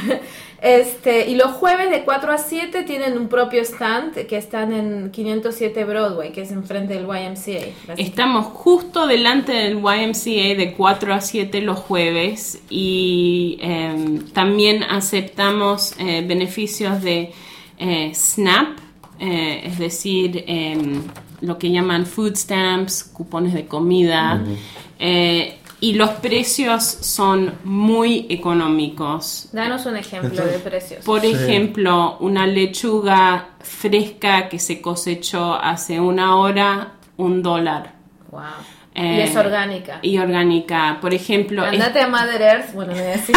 Este, y los jueves de cuatro a siete tienen un propio stand que están en quinientos siete Broadway, que es enfrente del Y M C A. estamos justo delante del Y M C A de cuatro a siete los jueves y eh, también aceptamos eh, beneficios de eh, SNAP, eh, es decir, eh, lo que llaman food stamps, cupones de comida. eh, Y los precios son muy económicos. Danos un ejemplo Entonces, de precios. Por Sí. ejemplo, una lechuga fresca que se cosechó hace una hora, un dólar. Wow. Eh, y es orgánica. Y orgánica. Por ejemplo, es- Andate a Mother Earth, bueno, me decís,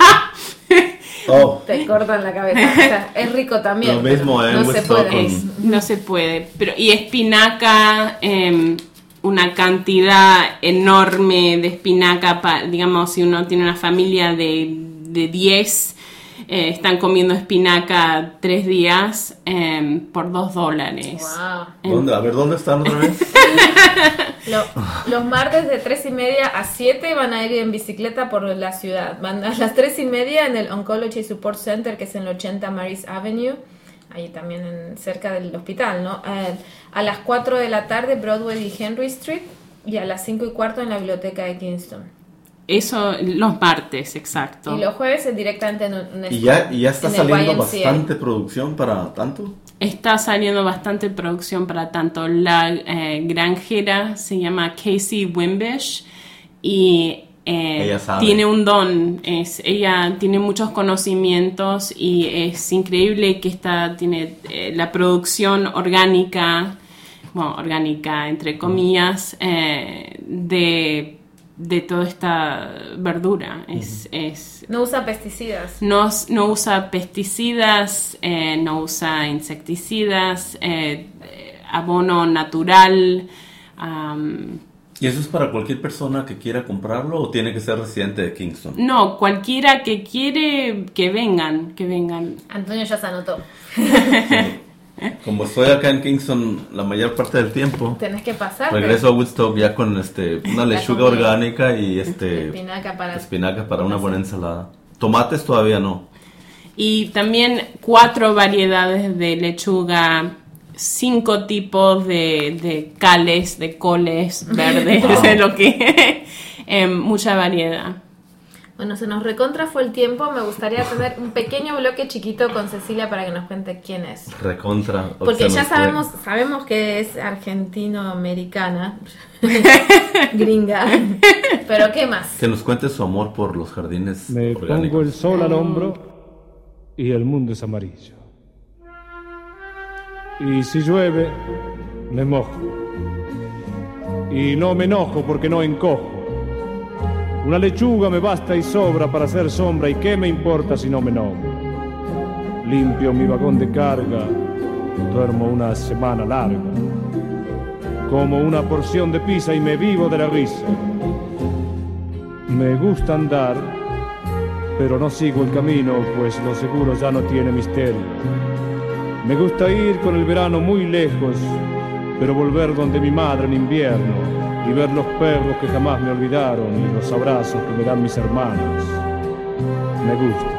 Oh, te cortan la cabeza. O sea, es rico también. Lo mismo pero en no se Woodstock puede. con- es- no se puede. Pero, y espinaca, eh, una cantidad enorme de espinaca, pa- digamos, si uno tiene una familia de, de diez, eh, están comiendo espinaca tres días eh, por dos dólares. Wow. ¿dónde? A ver, ¿dónde están otra vez? Lo- los martes de tres y media a siete van a ir en bicicleta por la ciudad. Van a las tres y media en el Oncology Support Center, que es en el ochenta Maris Avenue, ahí también en, cerca del hospital, ¿no? Eh, a las cuatro de la tarde Broadway y Henry Street, y a las cinco y cuarto en la biblioteca de Kingston. Eso los martes, exacto. Y los jueves es directamente en un, un ¿Y ya, y ya está en el saliendo Y M C A. bastante producción para tanto? Está saliendo bastante producción para tanto. La eh, granjera se llama Casey Wimbish y eh, Ella sabe. tiene un don. Es, ella tiene muchos conocimientos y es increíble que está, tiene eh, la producción orgánica, bueno, orgánica entre comillas, eh, de, de toda esta verdura. Es, es No usa pesticidas. no, no usa pesticidas, eh, no usa insecticidas, eh, eh, abono natural. am, ¿Y eso es para cualquier persona que quiera comprarlo o tiene que ser residente de Kingston? no, cualquiera que quiere que vengan, que vengan. Antonio ya se anotó. Como estoy acá en Kingston la mayor parte del tiempo, Tenés que pasar. regreso a Woodstock ya con este una La lechuga comida. orgánica y este Espinaca para... espinacas para una buena ensalada. Tomates todavía no. Y también cuatro variedades de lechuga, cinco tipos de, de cales, de coles verdes, Wow. de lo que eh, mucha variedad. Bueno, se nos recontra fue el tiempo. Me gustaría tener un pequeño bloque chiquito con Cecilia para que nos cuente quién es. Recontra. o Porque se ya nos fue. sabemos sabemos que es argentino-americana, gringa. Pero ¿qué más? Que nos cuente su amor por los jardines Me orgánicos. pongo el sol al hombro y el mundo es amarillo. Y si llueve, me mojo. y no me enojo porque no encojo. Una lechuga me basta y sobra para hacer sombra, y qué me importa si no me nombro. Limpio mi vagón de carga, duermo una semana larga, como una porción de pizza y me vivo de la risa. Me gusta andar, pero no sigo el camino, pues lo seguro ya no tiene misterio. Me gusta ir con el verano muy lejos, pero volver donde mi madre en invierno y ver los perros que jamás me olvidaron y los abrazos que me dan mis hermanos. Me gusta.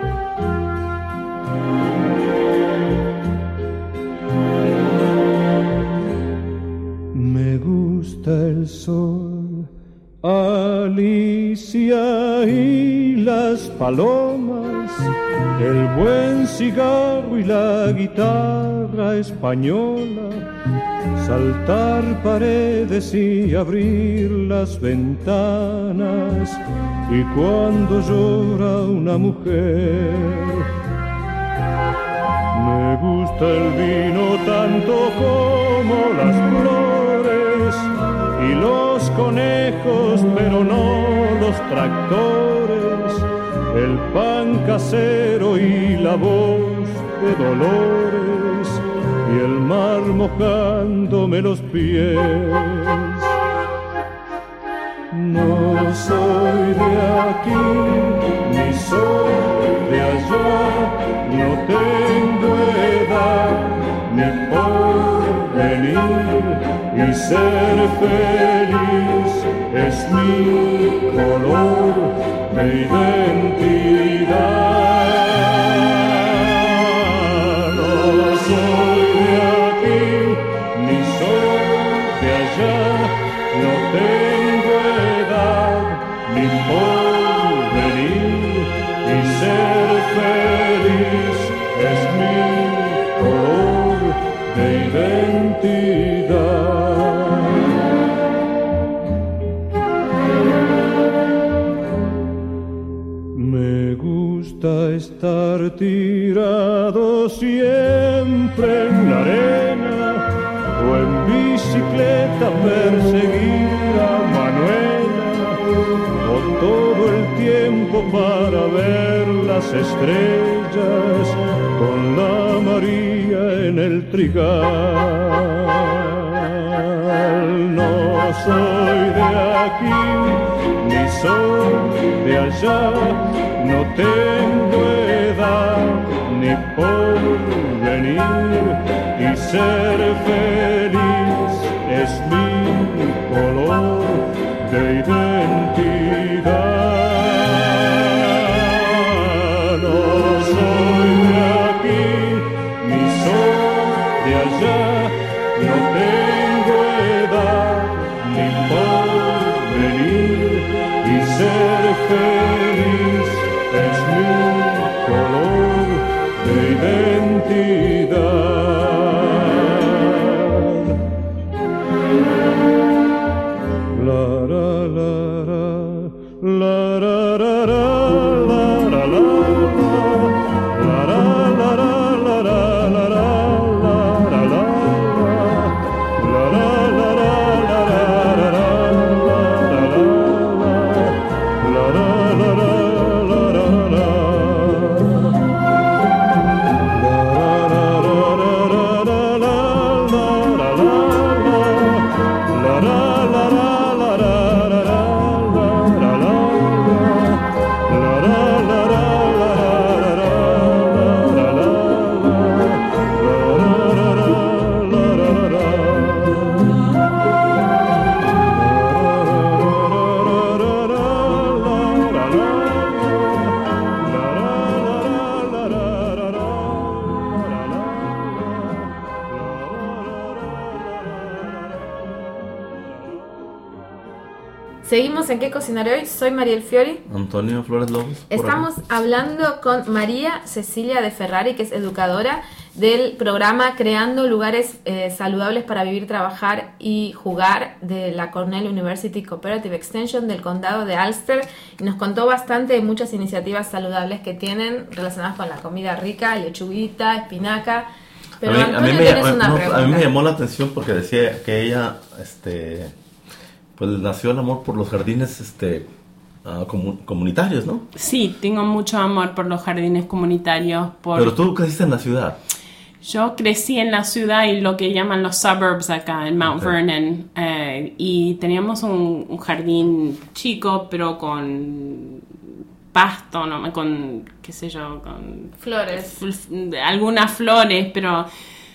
Me gusta el sol, Alicia y las palomas, el buen cigarro y la guitarra española, saltar paredes y abrir las ventanas, y cuando llora una mujer. Me gusta el vino tanto como las flores y los conejos, pero no los tractores, el pan casero y la voz de Dolores, y el mar mojándome los pies. No soy de aquí, ni soy de allá, no tengo edad ni porvenir, y ser feliz es mi color de identidad. No soy de aquí, ni soy de allá, no tengo edad ni porvenir, y ser feliz es mi color de identidad. Me gusta estar tirado siempre en la arena, o en bicicleta perseguir a Manuela, o todo el tiempo para ver las estrellas con la María en el trigal. No soy de aquí, ni soy de allá, no tengo edad ni porvenir, y ser feliz es mi color de identidad. No soy de aquí, ni soy de allá, no tengo edad ni porvenir, y ser feliz es mi color de identidad. La la la la la la la la la la Seguimos en ¿Qué cocinar hoy? Soy Mariel Fiori. Antonio Flores López. Estamos hablando con María Cecilia de Ferrari, que es educadora del programa Creando Lugares eh, Saludables para Vivir, Trabajar y Jugar de la Cornell University Cooperative Extension del condado de Ulster, y nos contó bastante de muchas iniciativas saludables que tienen relacionadas con la comida rica, lechuguita, espinaca. Pero a mí, Antonio, a mí me, tienes una no, pregunta. a mí me llamó la atención porque decía que ella este, pues nació el amor por los jardines este, uh, comun- comunitarios, ¿no? Sí, tengo mucho amor por los jardines comunitarios. Por... Pero tú creciste en la ciudad. Yo crecí en la ciudad y lo que llaman los suburbs acá, en Mount Okay. Vernon. Eh, y teníamos un, un jardín chico, pero con pasto, ¿no? Con, qué sé yo, con... Flores. f- algunas flores, pero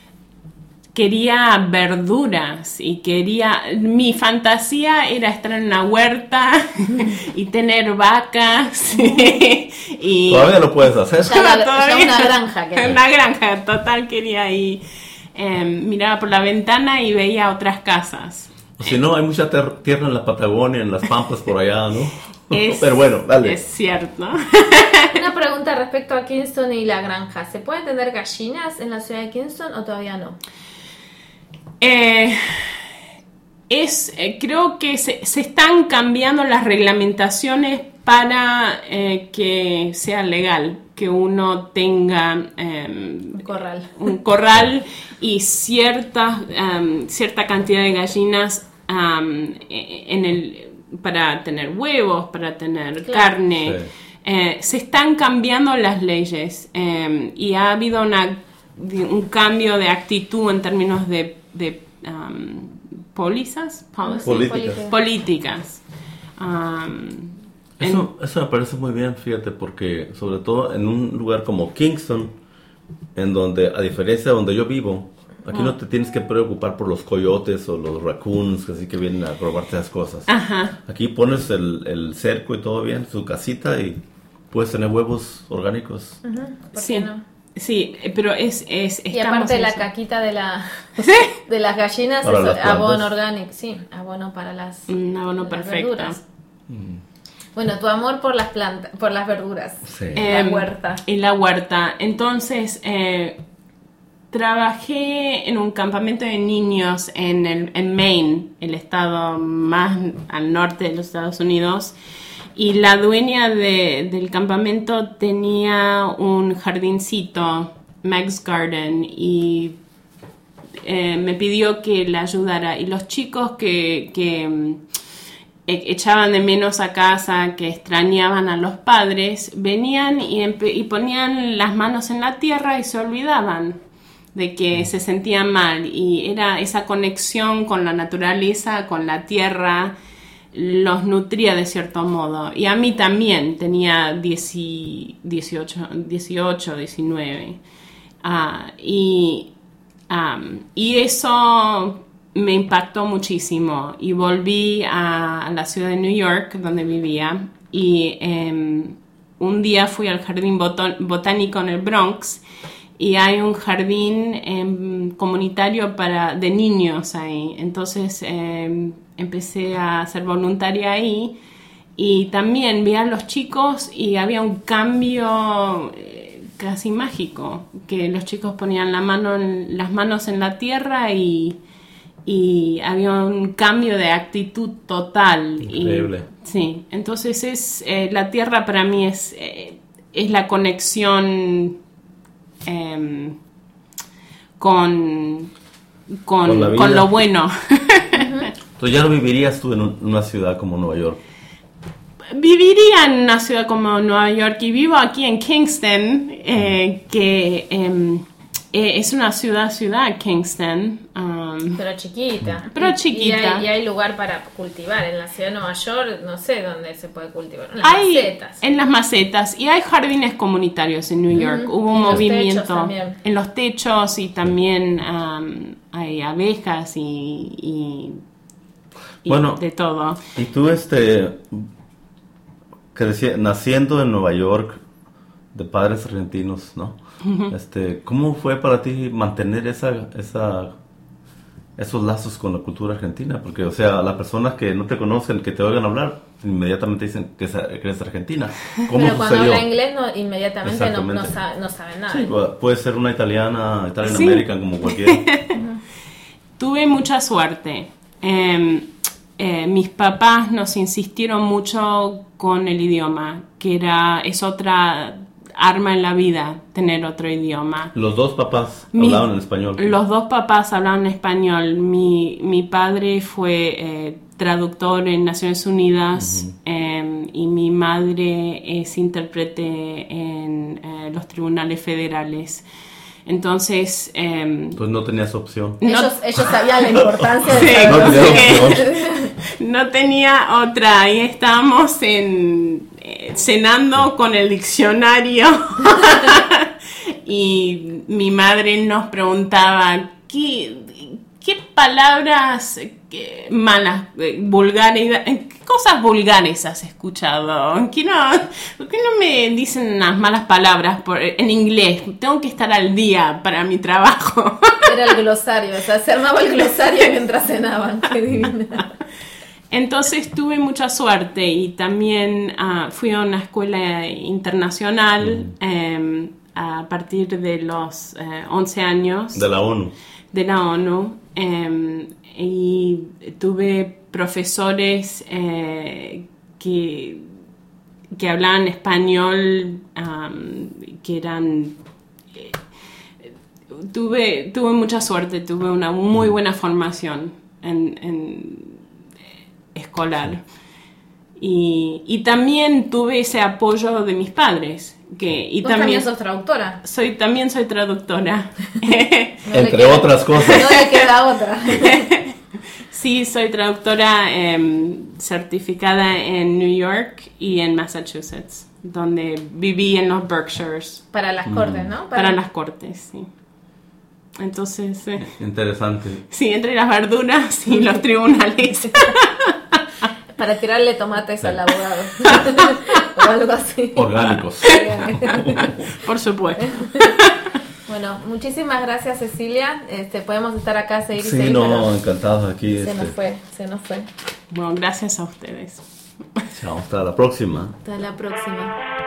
quería verduras y quería... Mi fantasía era estar en una huerta y tener vacas y... Todavía lo puedes hacer. Ya la- Todavía. ya una granja quería. Una granja, total quería ir. Eh, miraba por la ventana y veía otras casas. Si no, hay mucha ter- tierra en la Patagonia, en las pampas por allá, ¿no? Es- Pero bueno, dale. Es cierto. Una pregunta respecto a Kingston y la granja. ¿Se pueden tener gallinas en la ciudad de Kingston o todavía no? Eh, es, eh, creo que se, se están cambiando las reglamentaciones para eh, que sea legal, que uno tenga eh, Un corral. un corral y cierta, um, cierta cantidad de gallinas um, en el, para tener huevos, para tener Claro. carne. Sí. Eh, se están cambiando las leyes eh, y ha habido una, un cambio de actitud en términos de, de um, pólizas, policy- Políticas. políticas. Um, Eso, eso me parece muy bien, fíjate, porque sobre todo en un lugar como Kingston, en donde, a diferencia de donde yo vivo, aquí no te tienes que preocupar por los coyotes o los raccoons, así que vienen a robarte las cosas. Ajá. Aquí pones el, el cerco y todo bien, su casita, y puedes tener huevos orgánicos. ¿Por Sí. qué no? Sí, eh, pero es... es Y estamos aparte en la eso. caquita de la ¿Sí? de las gallinas Para es las plantas. abono orgánico, sí, abono para las, Un abono las perfecto. verduras. Bueno, tu amor por las plantas, por las verduras. Sí. La Em, huerta. En la huerta. Entonces, eh, trabajé en un campamento de niños en, el, en Maine, el estado más al norte de los Estados Unidos. Y la dueña de, del campamento tenía un jardincito, Meg's Garden, y eh, me pidió que la ayudara. Y los chicos que... que mm, e- echaban de menos a casa, que extrañaban a los padres, venían y, empe- y ponían las manos en la tierra y se olvidaban de que se sentían mal. Y era esa conexión con la naturaleza, con la tierra, los nutría de cierto modo. Y a mí también, tenía dieciocho, dieciocho, diecinueve. Ah, y, um, y eso... me impactó muchísimo y volví a, a la ciudad de New York donde vivía y eh, un día fui al jardín boto- botánico en el Bronx y hay un jardín eh, comunitario para, de niños ahí, entonces eh, empecé a ser voluntaria ahí y también vi a los chicos y había un cambio eh, casi mágico, que los chicos ponían la mano en, las manos en la tierra y y había un cambio de actitud total. Increíble. Y, sí, entonces es eh, la tierra para mí es, eh, es la conexión eh, con, con, Con la vida. con lo bueno. Entonces ya no vivirías tú en un- una ciudad como Nueva York. Viviría en una ciudad como Nueva York y vivo aquí en Kingston, eh, que eh, eh, es una ciudad, ciudad Kingston. um, Pero chiquita. Pero Y- chiquita. Y hay, y hay lugar para cultivar. En la ciudad de Nueva York, no sé dónde se puede cultivar. En las Hay macetas. en las macetas y hay jardines comunitarios en New York. Ujú. Hubo Y un en los techos movimiento también. en los techos y también um, hay abejas y, y- y Bueno. de todo. Y tú, este, creci- naciendo en Nueva York, de padres argentinos, ¿no? Este, ¿cómo fue para ti mantener esa, esa, esos lazos con la cultura argentina? Porque, o sea, las personas que no te conocen, que te oigan hablar, inmediatamente dicen que, es- que eres argentina. ¿Cómo Pero cuando sucedió? habla inglés, no, inmediatamente no, Exactamente. no, sabe, no sabe nada. Sí, puede ser una italiana, Italian Sí. American, como cualquiera. Tuve mucha suerte. Eh, eh, mis papás nos insistieron mucho con el idioma, que era es otra arma en la vida tener otro idioma. Los dos papás Mi- hablaban en español. Los dos papás hablaban español. Mi, mi padre fue eh, traductor en Naciones Unidas uh-huh. eh, y mi madre es intérprete en eh, los tribunales federales. Entonces... Eh, pues no tenías opción. No, ellos, ellos sabían la importancia de sí, no, tenía opción. No tenía otra. Ahí estábamos en, eh, cenando con el diccionario y mi madre nos preguntaba ¿qué, qué palabras qué malas, eh, vulgares, qué cosas vulgares has escuchado? ¿Qué no, ¿Por qué no me dicen unas malas palabras por, en inglés? Tengo que estar al día para mi trabajo. Era el glosario, o sea, se armaba el glosario mientras cenaban. Qué divina. Entonces tuve mucha suerte y también uh, fui a una escuela internacional mm. eh, a partir de los eh, once años. De la ONU. De la ONU. Eh, y tuve profesores eh, que, que hablaban español, um, que eran... Eh, tuve, tuve mucha suerte, tuve una muy buena formación en... en escolar y, y también tuve ese apoyo de mis padres que y ¿Vos también, también sos traductora? Soy también soy traductora. No entre queda, otras cosas. No le queda otra. Sí, soy traductora eh, certificada en New York y en Massachusetts, donde viví en los Berkshires. Para las cortes, ¿no? Para, Para las cortes, sí. Entonces, eh, interesante. Sí, entre las verduras y los tribunales. Para tirarle tomates sí. al abogado. O algo así. Orgánicos. Por supuesto. Bueno, muchísimas gracias, Cecilia. Este, podemos estar acá, seguir y sí, seguir. no, encantados aquí. Se este. nos fue, se nos fue. Bueno, gracias a ustedes. Chao, hasta la próxima. Hasta la próxima.